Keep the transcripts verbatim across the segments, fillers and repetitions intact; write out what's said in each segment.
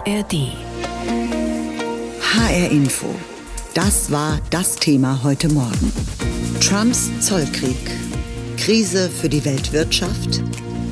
R D. H R Info. Das war das Thema heute Morgen. Trumps Zollkrieg. Krise für die Weltwirtschaft.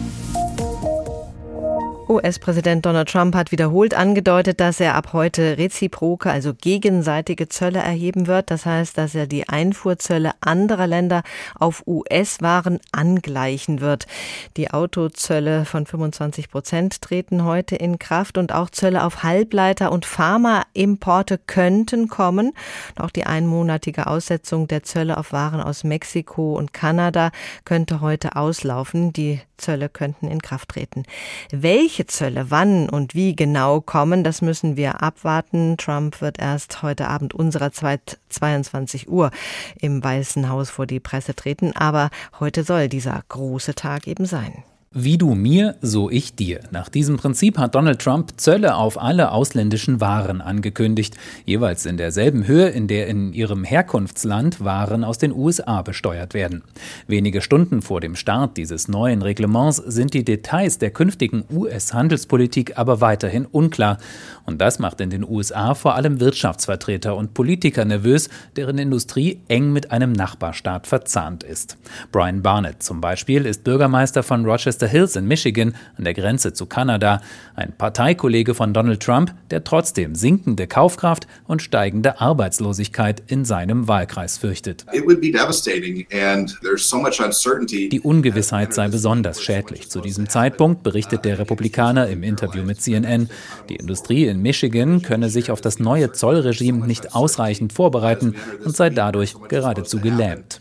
U S-Präsident Donald Trump hat wiederholt angedeutet, dass er ab heute reziproke, also gegenseitige Zölle erheben wird. Das heißt, dass er die Einfuhrzölle anderer Länder auf U S-Waren angleichen wird. Die Autozölle von fünfundzwanzig Prozent treten heute in Kraft und auch Zölle auf Halbleiter- und Pharmaimporte könnten kommen. Auch die einmonatige Aussetzung der Zölle auf Waren aus Mexiko und Kanada könnte heute auslaufen. Die Zölle könnten in Kraft treten. Welche Zölle wann und wie genau kommen, das müssen wir abwarten. Trump wird erst heute Abend unserer Zeit zweiundzwanzig Uhr im Weißen Haus vor die Presse treten. Aber heute soll dieser große Tag eben sein. Wie du mir, so ich dir. Nach diesem Prinzip hat Donald Trump Zölle auf alle ausländischen Waren angekündigt, jeweils in derselben Höhe, in der in ihrem Herkunftsland Waren aus den U S A besteuert werden. Wenige Stunden vor dem Start dieses neuen Reglements sind die Details der künftigen U S-Handelspolitik aber weiterhin unklar. Und das macht in den U S A vor allem Wirtschaftsvertreter und Politiker nervös, deren Industrie eng mit einem Nachbarstaat verzahnt ist. Brian Barnett zum Beispiel ist Bürgermeister von Rochester Hills in Michigan an der Grenze zu Kanada, ein Parteikollege von Donald Trump, der trotzdem sinkende Kaufkraft und steigende Arbeitslosigkeit in seinem Wahlkreis fürchtet. Die Ungewissheit sei besonders schädlich. Zu diesem Zeitpunkt berichtet der Republikaner im Interview mit C N N, die Industrie in Michigan könne sich auf das neue Zollregime nicht ausreichend vorbereiten und sei dadurch geradezu gelähmt.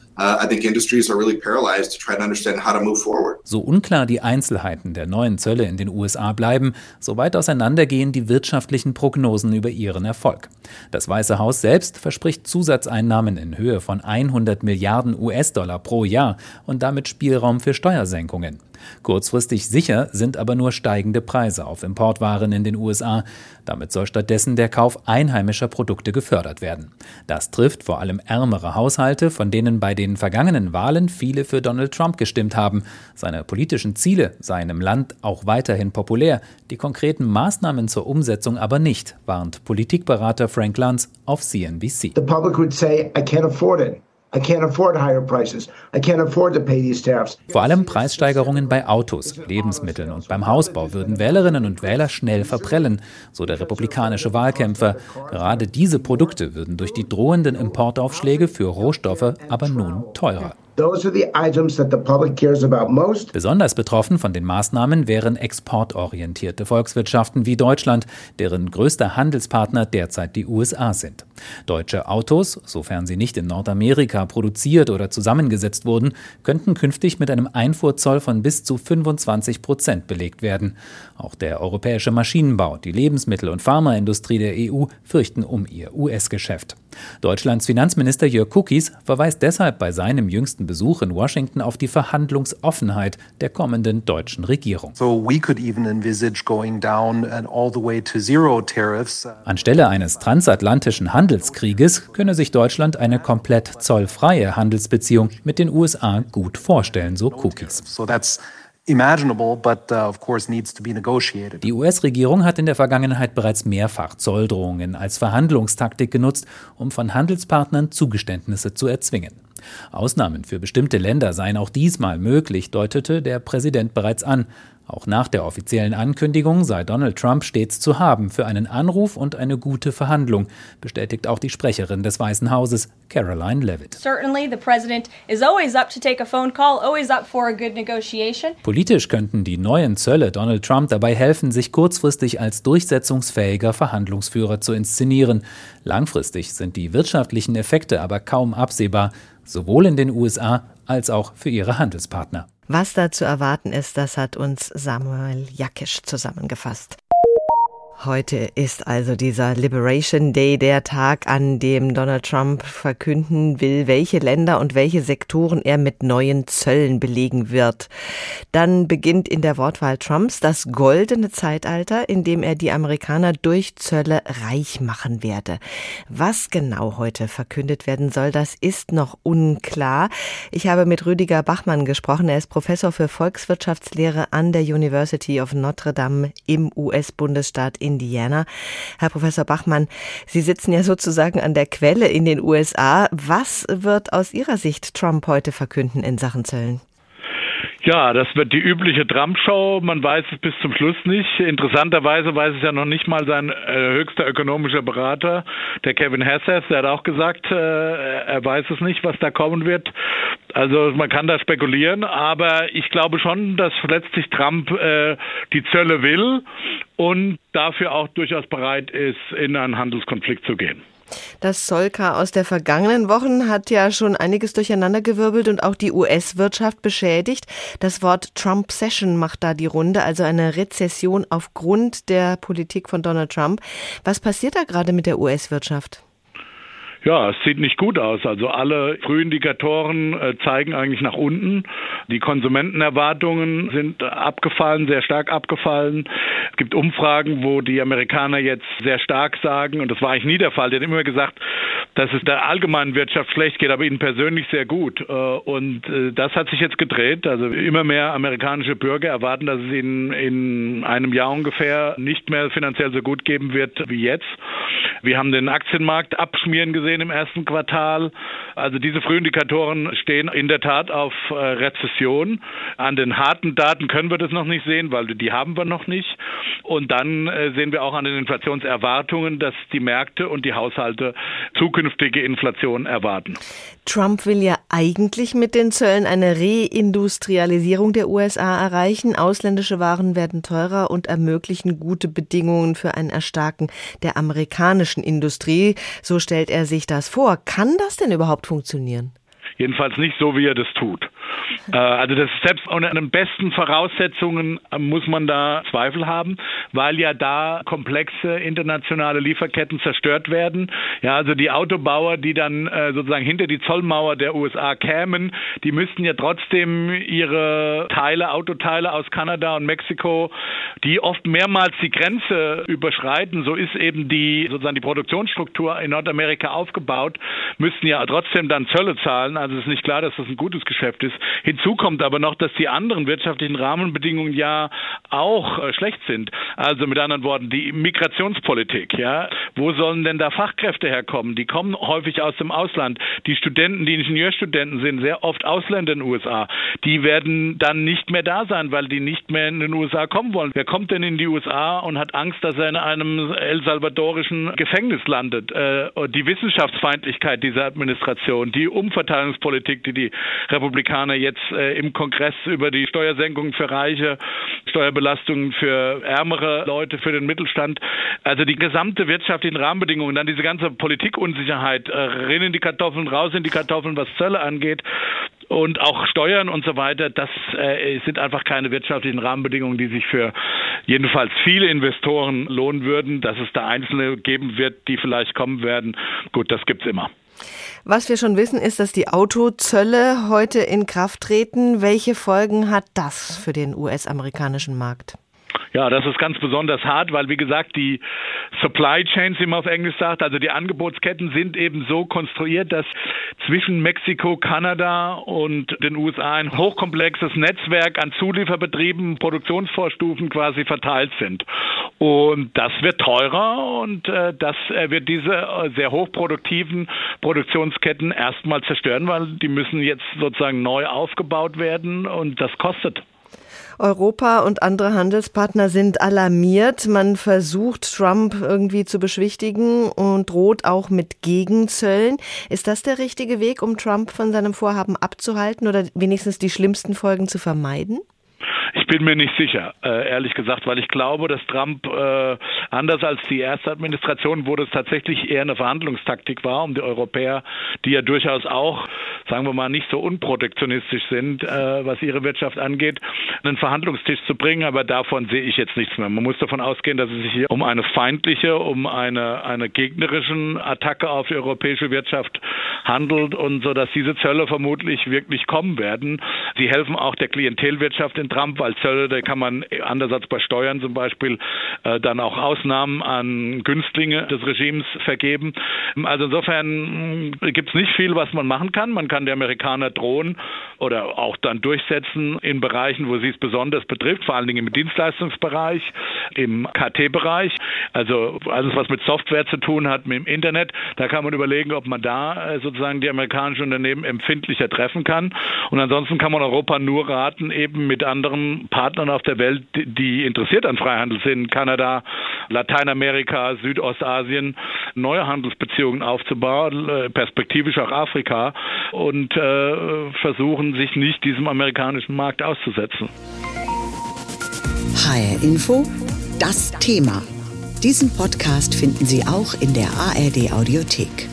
So unklar die Einzelheiten der neuen Zölle in den U S A bleiben, so weit auseinander gehen die wirtschaftlichen Prognosen über ihren Erfolg. Das Weiße Haus selbst verspricht Zusatzeinnahmen in Höhe von hundert Milliarden U S-Dollar pro Jahr und damit Spielraum für Steuersenkungen. Kurzfristig sicher sind aber nur steigende Preise auf Importwaren in den U S A. Damit soll stattdessen der Kauf einheimischer Produkte gefördert werden. Das trifft vor allem ärmere Haushalte, von denen bei den vergangenen Wahlen viele für Donald Trump gestimmt haben. Seine politischen Ziele seien im Land auch weiterhin populär, die konkreten Maßnahmen zur Umsetzung aber nicht, warnt Politikberater Frank Luntz auf C N B C. The public would say, I can't afford it. I can't afford higher prices. I can't afford to pay these tariffs. Vor allem Preissteigerungen bei Autos, Lebensmitteln und beim Hausbau würden Wählerinnen und Wähler schnell verprellen, so der republikanische Wahlkämpfer. Gerade diese Produkte würden durch die drohenden Importaufschläge für Rohstoffe aber nun teurer. Those are the items that the public cares about most. Besonders betroffen von den Maßnahmen wären exportorientierte Volkswirtschaften wie Deutschland, deren größter Handelspartner derzeit die U S A sind. Deutsche Autos, sofern sie nicht in Nordamerika produziert oder zusammengesetzt wurden, könnten künftig mit einem Einfuhrzoll von bis zu fünfundzwanzig Prozent belegt werden. Auch der europäische Maschinenbau, die Lebensmittel- und Pharmaindustrie der E U fürchten um ihr U S-Geschäft. Deutschlands Finanzminister Jörg Kukies verweist deshalb bei seinem jüngsten Besuch in Washington auf die Verhandlungsoffenheit der kommenden deutschen Regierung. So we could even envisage going down and all the way to zero tariffs. Anstelle eines transatlantischen Handelskrieges könne sich Deutschland eine komplett zollfreie Handelsbeziehung mit den U S A gut vorstellen, so Kukies. So that's imaginable, but uh, of course needs to be negotiated. Die U S-Regierung hat in der Vergangenheit bereits mehrfach Zolldrohungen als Verhandlungstaktik genutzt, um von Handelspartnern Zugeständnisse zu erzwingen. Ausnahmen für bestimmte Länder seien auch diesmal möglich, deutete der Präsident bereits an. Auch nach der offiziellen Ankündigung sei Donald Trump stets zu haben für einen Anruf und eine gute Verhandlung, bestätigt auch die Sprecherin des Weißen Hauses, Caroline Leavitt. Certainly the president is always up to take a phone call, always up for a good negotiation. Politisch könnten die neuen Zölle Donald Trump dabei helfen, sich kurzfristig als durchsetzungsfähiger Verhandlungsführer zu inszenieren. Langfristig sind die wirtschaftlichen Effekte aber kaum absehbar, sowohl in den U S A als auch für ihre Handelspartner. Was da zu erwarten ist, das hat uns Samuel Jakisch zusammengefasst. Heute ist also dieser Liberation Day, der Tag, an dem Donald Trump verkünden will, welche Länder und welche Sektoren er mit neuen Zöllen belegen wird. Dann beginnt in der Wortwahl Trumps das goldene Zeitalter, in dem er die Amerikaner durch Zölle reich machen werde. Was genau heute verkündet werden soll, das ist noch unklar. Ich habe mit Rüdiger Bachmann gesprochen. Er ist Professor für Volkswirtschaftslehre an der University of Notre Dame im U S-Bundesstaat Indiana. Herr Professor Bachmann, Sie sitzen ja sozusagen an der Quelle in den U S A. Was wird aus Ihrer Sicht Trump heute verkünden in Sachen Zöllen? Ja, das wird die übliche Trump-Show. Man weiß es bis zum Schluss nicht. Interessanterweise weiß es ja noch nicht mal sein äh, höchster ökonomischer Berater, der Kevin Hassett. Der hat auch gesagt, äh, er weiß es nicht, was da kommen wird. Also man kann da spekulieren, aber ich glaube schon, dass letztlich Trump äh, die Zölle will und dafür auch durchaus bereit ist, in einen Handelskonflikt zu gehen. Das Zollchaos der vergangenen Wochen hat ja schon einiges durcheinandergewirbelt und auch die U S-Wirtschaft beschädigt. Das Wort Trumpsession macht da die Runde, also eine Rezession aufgrund der Politik von Donald Trump. Was passiert da gerade mit der U S-Wirtschaft? Ja, es sieht nicht gut aus. Also alle Frühindikatoren äh, zeigen eigentlich nach unten. Die Konsumentenerwartungen sind äh, abgefallen, sehr stark abgefallen. Es gibt Umfragen, wo die Amerikaner jetzt sehr stark sagen, und das war eigentlich nie der Fall, die haben immer gesagt, dass es der allgemeinen Wirtschaft schlecht geht, aber ihnen persönlich sehr gut. Äh, und äh, das hat sich jetzt gedreht. Also immer mehr amerikanische Bürger erwarten, dass es ihnen in einem Jahr ungefähr nicht mehr finanziell so gut geben wird wie jetzt. Wir haben den Aktienmarkt abschmieren gesehen im ersten Quartal. Also diese Frühindikatoren stehen in der Tat auf äh, Rezession. An den harten Daten können wir das noch nicht sehen, weil die haben wir noch nicht. Und dann äh, sehen wir auch an den Inflationserwartungen, dass die Märkte und die Haushalte zukünftige Inflation erwarten. Trump will ja eigentlich mit den Zöllen eine Reindustrialisierung der U S A erreichen. Ausländische Waren werden teurer und ermöglichen gute Bedingungen für ein Erstarken der amerikanischen Industrie. So stellt er sich das vor. Kann das denn überhaupt funktionieren? Jedenfalls nicht so, wie er das tut. Äh, also das selbst unter den besten Voraussetzungen muss man da Zweifel haben, weil ja da komplexe internationale Lieferketten zerstört werden. Ja, also die Autobauer, die dann äh, sozusagen hinter die Zollmauer der U S A kämen, die müssten ja trotzdem ihre Teile, Autoteile aus Kanada und Mexiko, die oft mehrmals die Grenze überschreiten, so ist eben die sozusagen die Produktionsstruktur in Nordamerika aufgebaut, müssten ja trotzdem dann Zölle zahlen. Also es ist nicht klar, dass das ein gutes Geschäft ist. Hinzu kommt aber noch, dass die anderen wirtschaftlichen Rahmenbedingungen ja auch äh, schlecht sind. Also mit anderen Worten, die Migrationspolitik, ja. Wo sollen denn da Fachkräfte herkommen? Die kommen häufig aus dem Ausland. Die Studenten, die Ingenieurstudenten sind sehr oft Ausländer in den U S A. Die werden dann nicht mehr da sein, weil die nicht mehr in den U S A kommen wollen. Wer kommt denn in die U S A und hat Angst, dass er in einem El Salvadorischen Gefängnis landet? Äh, die Wissenschaftsfeindlichkeit dieser Administration, die Umverteilungspolitik, die die Republikaner jetzt äh, im Kongress über die Steuersenkungen für Reiche, Steuerbelastungen für ärmere Leute, für den Mittelstand, also die gesamte wirtschaftlichen Rahmenbedingungen, dann diese ganze Politikunsicherheit, äh, rein in die Kartoffeln, raus in die Kartoffeln, was Zölle angeht und auch Steuern und so weiter, das äh, sind einfach keine wirtschaftlichen Rahmenbedingungen, die sich für jedenfalls viele Investoren lohnen würden. Dass es da Einzelne geben wird, die vielleicht kommen werden, gut, das gibt's immer. Was wir schon wissen, ist, dass die Autozölle heute in Kraft treten. Welche Folgen hat das für den U S-amerikanischen Markt? Ja, das ist ganz besonders hart, weil, wie gesagt, die Supply Chains, wie man auf Englisch sagt, also die Angebotsketten sind eben so konstruiert, dass zwischen Mexiko, Kanada und den U S A ein hochkomplexes Netzwerk an Zulieferbetrieben, Produktionsvorstufen quasi verteilt sind. Und das wird teurer und äh, das äh, wird diese äh, sehr hochproduktiven Produktionsketten erstmal zerstören, weil die müssen jetzt sozusagen neu aufgebaut werden und das kostet. Europa und andere Handelspartner sind alarmiert. Man versucht, Trump irgendwie zu beschwichtigen und droht auch mit Gegenzöllen. Ist das der richtige Weg, um Trump von seinem Vorhaben abzuhalten oder wenigstens die schlimmsten Folgen zu vermeiden? Ich bin mir nicht sicher, äh, ehrlich gesagt, weil ich glaube, dass Trump, äh, anders als die erste Administration, wo das tatsächlich eher eine Verhandlungstaktik war, um die Europäer, die ja durchaus auch, sagen wir mal, nicht so unprotektionistisch sind, äh, was ihre Wirtschaft angeht, einen Verhandlungstisch zu bringen, aber davon sehe ich jetzt nichts mehr. Man muss davon ausgehen, dass es sich hier um eine feindliche, um eine, eine gegnerischen Attacke auf die europäische Wirtschaft handelt und so, dass diese Zölle vermutlich wirklich kommen werden. Sie helfen auch der Klientelwirtschaft in Trump weil Zölle, da kann man anders als bei Steuern zum Beispiel äh, dann auch Ausnahmen an Günstlinge des Regimes vergeben. Also insofern gibt es nicht viel, was man machen kann. Man kann die Amerikaner drohen oder auch dann durchsetzen in Bereichen, wo sie es besonders betrifft, vor allen Dingen im Dienstleistungsbereich, im K T-Bereich, also alles, was mit Software zu tun hat, mit dem Internet. Da kann man überlegen, ob man da äh, sozusagen die amerikanischen Unternehmen empfindlicher treffen kann. Und ansonsten kann man Europa nur raten, eben mit anderen Partnern auf der Welt, die, die interessiert an Freihandel sind, Kanada, Lateinamerika, Südostasien, neue Handelsbeziehungen aufzubauen, äh, perspektivisch auch Afrika und äh, versuchen, sich nicht diesem amerikanischen Markt auszusetzen. H R Info, das Thema. Diesen Podcast finden Sie auch in der A R D Audiothek.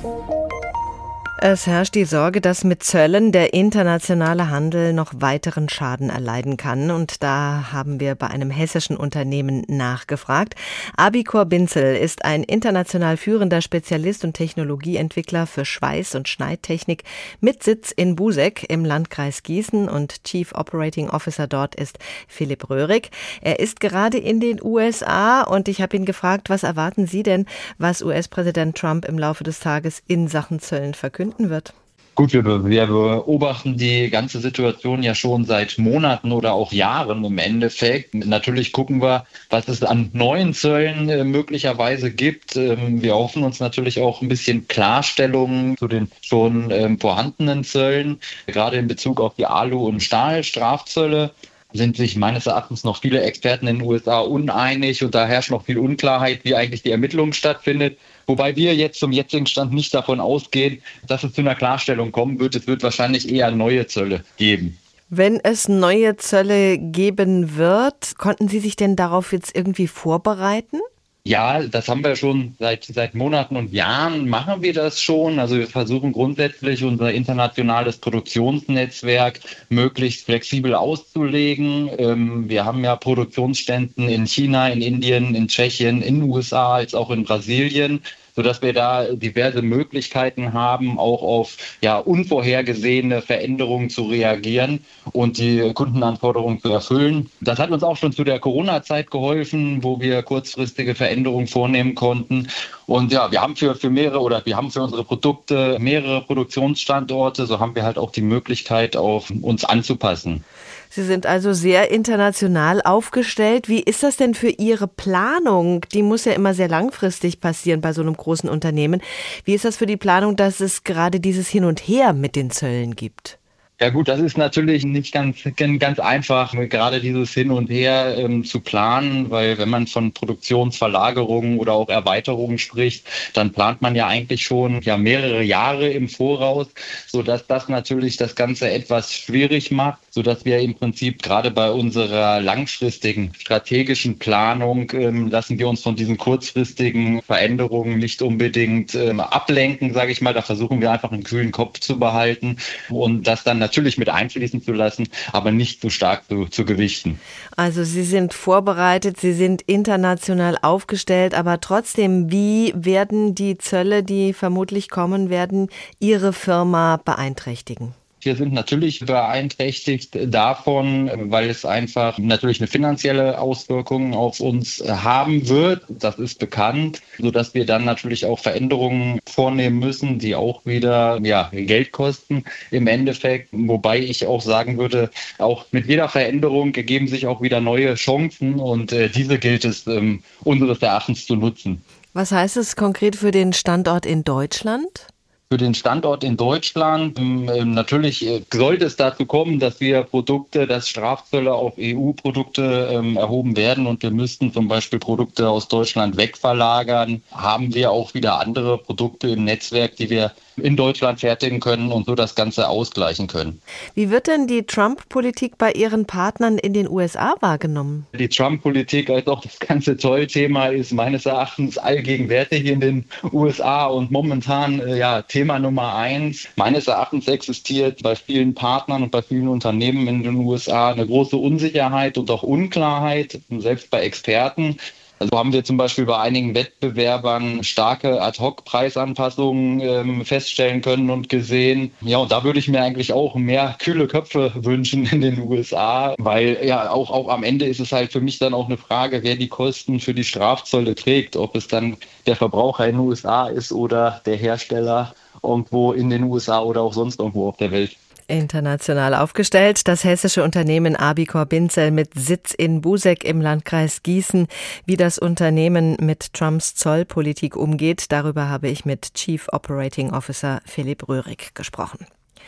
Es herrscht die Sorge, dass mit Zöllen der internationale Handel noch weiteren Schaden erleiden kann. Und da haben wir bei einem hessischen Unternehmen nachgefragt. Abikor Binzel ist ein international führender Spezialist und Technologieentwickler für Schweiß- und Schneidtechnik mit Sitz in Busek im Landkreis Gießen. Und Chief Operating Officer dort ist Philipp Röhrig. Er ist gerade in den U S A und ich habe ihn gefragt, was erwarten Sie denn, was U S-Präsident Trump im Laufe des Tages in Sachen Zöllen verkündet wird? Gut, wir, wir beobachten die ganze Situation ja schon seit Monaten oder auch Jahren im Endeffekt. Natürlich gucken wir, was es an neuen Zöllen äh, möglicherweise gibt. Ähm, wir hoffen uns natürlich auch ein bisschen Klarstellungen zu den schon ähm, vorhandenen Zöllen. Gerade in Bezug auf die Alu- und Stahlstrafzölle sind sich meines Erachtens noch viele Experten in den U S A uneinig und da herrscht noch viel Unklarheit, wie eigentlich die Ermittlung stattfindet. Wobei wir jetzt zum jetzigen Stand nicht davon ausgehen, dass es zu einer Klarstellung kommen wird. Es wird wahrscheinlich eher neue Zölle geben. Wenn es neue Zölle geben wird, konnten Sie sich denn darauf jetzt irgendwie vorbereiten? Ja, das haben wir schon seit seit Monaten und Jahren machen wir das schon. Also wir versuchen grundsätzlich unser internationales Produktionsnetzwerk möglichst flexibel auszulegen. Ähm, wir haben ja Produktionsstätten in China, in Indien, in Tschechien, in den U S A, als auch in Brasilien, sodass wir da diverse Möglichkeiten haben, auch auf ja unvorhergesehene Veränderungen zu reagieren und die Kundenanforderungen zu erfüllen. Das hat uns auch schon zu der Corona-Zeit geholfen, wo wir kurzfristige Veränderungen vornehmen konnten. Und ja, wir haben für, für mehrere oder wir haben für unsere Produkte mehrere Produktionsstandorte, so haben wir halt auch die Möglichkeit, auf uns anzupassen. Sie sind also sehr international aufgestellt. Wie ist das denn für Ihre Planung? Die muss ja immer sehr langfristig passieren bei so einem großen Unternehmen. Wie ist das für die Planung, dass es gerade dieses Hin und Her mit den Zöllen gibt? Ja gut, das ist natürlich nicht ganz ganz einfach, gerade dieses Hin und Her ähm, zu planen, weil wenn man von Produktionsverlagerungen oder auch Erweiterungen spricht, dann plant man ja eigentlich schon ja mehrere Jahre im Voraus, sodass das natürlich das Ganze etwas schwierig macht, sodass wir im Prinzip gerade bei unserer langfristigen strategischen Planung ähm, lassen wir uns von diesen kurzfristigen Veränderungen nicht unbedingt ähm, ablenken, sage ich mal. Da versuchen wir einfach einen kühlen Kopf zu behalten und das dann natürlich mit einfließen zu lassen, aber nicht zu stark zu, zu gewichten. Also Sie sind vorbereitet, Sie sind international aufgestellt, aber trotzdem, wie werden die Zölle, die vermutlich kommen werden, Ihre Firma beeinträchtigen? Wir sind natürlich beeinträchtigt davon, weil es einfach natürlich eine finanzielle Auswirkung auf uns haben wird. Das ist bekannt, sodass wir dann natürlich auch Veränderungen vornehmen müssen, die auch wieder ja, Geld kosten im Endeffekt. Wobei ich auch sagen würde, auch mit jeder Veränderung ergeben sich auch wieder neue Chancen und äh, diese gilt es ähm, unseres Erachtens zu nutzen. Was heißt es konkret für den Standort in Deutschland? Für den Standort in Deutschland, natürlich sollte es dazu kommen, dass wir Produkte, dass Strafzölle auf E U-Produkte ähm, erhoben werden und wir müssten zum Beispiel Produkte aus Deutschland wegverlagern, haben wir auch wieder andere Produkte im Netzwerk, die wir in Deutschland fertigen können und so das Ganze ausgleichen können. Wie wird denn die Trump-Politik bei Ihren Partnern in den U S A wahrgenommen? Die Trump-Politik als auch das ganze Zollthema ist meines Erachtens allgegenwärtig in den U S A und momentan ja Thema Nummer eins. Meines Erachtens existiert bei vielen Partnern und bei vielen Unternehmen in den U S A eine große Unsicherheit und auch Unklarheit, selbst bei Experten. Also haben wir zum Beispiel bei einigen Wettbewerbern starke Ad-Hoc-Preisanpassungen ähm, feststellen können und gesehen. Ja, und da würde ich mir eigentlich auch mehr kühle Köpfe wünschen in den U S A, weil ja auch, auch am Ende ist es halt für mich dann auch eine Frage, wer die Kosten für die Strafzölle trägt, ob es dann der Verbraucher in den U S A ist oder der Hersteller irgendwo in den U S A oder auch sonst irgendwo auf der Welt. International aufgestellt, das hessische Unternehmen Abicor Binzel mit Sitz in Buseck im Landkreis Gießen. Wie das Unternehmen mit Trumps Zollpolitik umgeht, darüber habe ich mit Chief Operating Officer Philipp Röhrig gesprochen.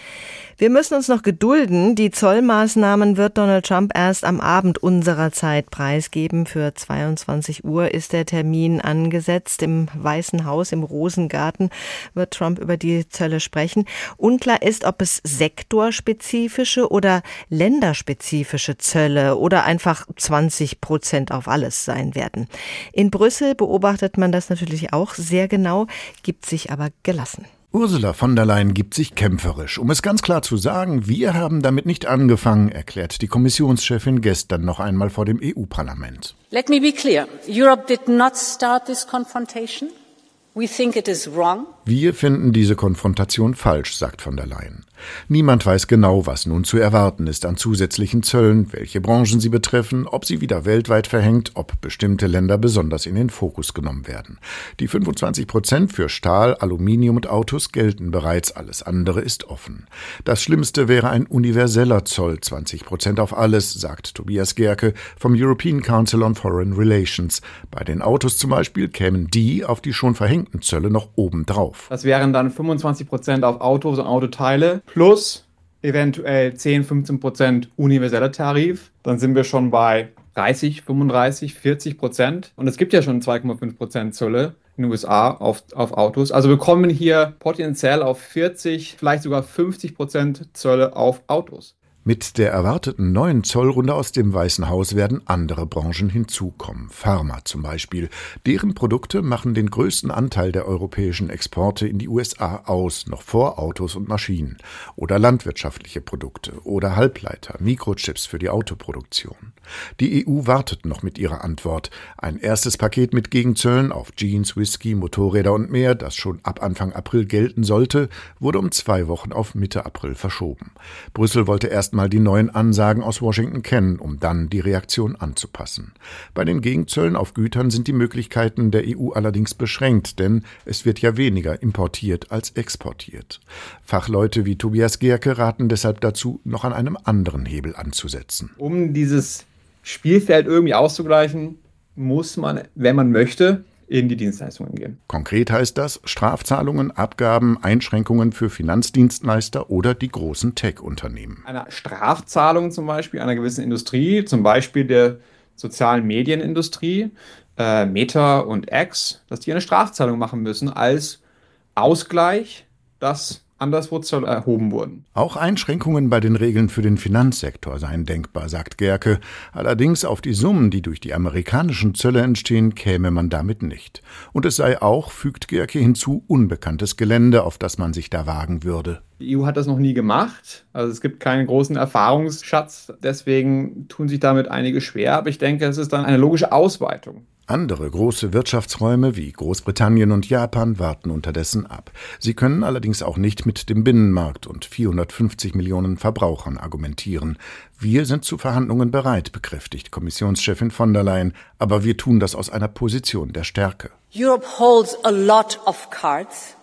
Wir müssen uns noch gedulden. Die Zollmaßnahmen wird Donald Trump erst am Abend unserer Zeit preisgeben. Für zweiundzwanzig Uhr ist der Termin angesetzt. Im Weißen Haus, im Rosengarten, wird Trump über die Zölle sprechen. Unklar ist, ob es sektorspezifische oder länderspezifische Zölle oder einfach zwanzig Prozent auf alles sein werden. In Brüssel beobachtet man das natürlich auch sehr genau, gibt sich aber gelassen. Ursula von der Leyen gibt sich kämpferisch. Um es ganz klar zu sagen, wir haben damit nicht angefangen, erklärt die Kommissionschefin gestern noch einmal vor dem E U-Parlament. Let me be clear. Europe did not start this confrontation. We think it is wrong. Wir finden diese Konfrontation falsch, sagt von der Leyen. Niemand weiß genau, was nun zu erwarten ist an zusätzlichen Zöllen, welche Branchen sie betreffen, ob sie wieder weltweit verhängt, ob bestimmte Länder besonders in den Fokus genommen werden. Die fünfundzwanzig Prozent für Stahl, Aluminium und Autos gelten bereits, alles andere ist offen. Das Schlimmste wäre ein universeller Zoll, zwanzig Prozent auf alles, sagt Tobias Gerke vom European Council on Foreign Relations. Bei den Autos zum Beispiel kämen die auf die schon verhängten Zölle noch obendrauf. Das wären dann fünfundzwanzig Prozent auf Autos und Autoteile plus eventuell zehn, fünfzehn Prozent universeller Tarif. Dann sind wir schon bei dreißig, fünfunddreißig, vierzig Prozent. Und es gibt ja schon zwei Komma fünf Prozent Zölle in den U S A auf, auf Autos. Also wir kommen hier potenziell auf vierzig, vielleicht sogar fünfzig Prozent Zölle auf Autos. Mit der erwarteten neuen Zollrunde aus dem Weißen Haus werden andere Branchen hinzukommen. Pharma zum Beispiel. Deren Produkte machen den größten Anteil der europäischen Exporte in die U S A aus, noch vor Autos und Maschinen. Oder landwirtschaftliche Produkte oder Halbleiter, Mikrochips für die Autoproduktion. Die E U wartet noch mit ihrer Antwort. Ein erstes Paket mit Gegenzöllen auf Jeans, Whisky, Motorräder und mehr, das schon ab Anfang April gelten sollte, wurde um zwei Wochen auf Mitte April verschoben. Brüssel wollte erst mal die neuen Ansagen aus Washington kennen, um dann die Reaktion anzupassen. Bei den Gegenzöllen auf Gütern sind die Möglichkeiten der E U allerdings beschränkt, denn es wird ja weniger importiert als exportiert. Fachleute wie Tobias Gerke raten deshalb dazu, noch an einem anderen Hebel anzusetzen. Um dieses Spielfeld irgendwie auszugleichen, muss man, wenn man möchte, in die Dienstleistungen gehen. Konkret heißt das Strafzahlungen, Abgaben, Einschränkungen für Finanzdienstleister oder die großen Tech-Unternehmen. Eine Strafzahlung zum Beispiel einer gewissen Industrie, zum Beispiel der sozialen Medienindustrie, äh, Meta und X, dass die eine Strafzahlung machen müssen als Ausgleich, dass anderswo Zölle erhoben wurden. Auch Einschränkungen bei den Regeln für den Finanzsektor seien denkbar, sagt Gerke. Allerdings auf die Summen, die durch die amerikanischen Zölle entstehen, käme man damit nicht. Und es sei auch, fügt Gerke hinzu, unbekanntes Gelände, auf das man sich da wagen würde. Die E U hat das noch nie gemacht, also es gibt keinen großen Erfahrungsschatz, deswegen tun sich damit einige schwer, aber ich denke, es ist dann eine logische Ausweitung. Andere große Wirtschaftsräume wie Großbritannien und Japan warten unterdessen ab. Sie können allerdings auch nicht mit dem Binnenmarkt und vierhundertfünfzig Millionen Verbrauchern argumentieren. Wir sind zu Verhandlungen bereit, bekräftigt Kommissionschefin von der Leyen, aber wir tun das aus einer Position der Stärke. Europe holds a lot of cards.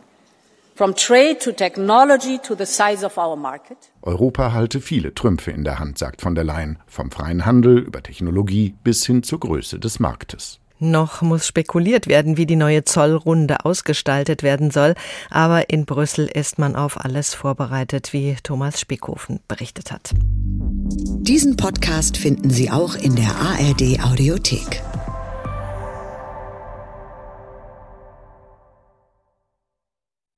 From trade to technology to the size of our market. Europa halte viele Trümpfe in der Hand, sagt von der Leyen, vom freien Handel über Technologie bis hin zur Größe des Marktes. Noch muss spekuliert werden, wie die neue Zollrunde ausgestaltet werden soll, aber in Brüssel ist man auf alles vorbereitet, wie Thomas Spickhofen berichtet hat. Diesen Podcast finden Sie auch in der A R D Audiothek.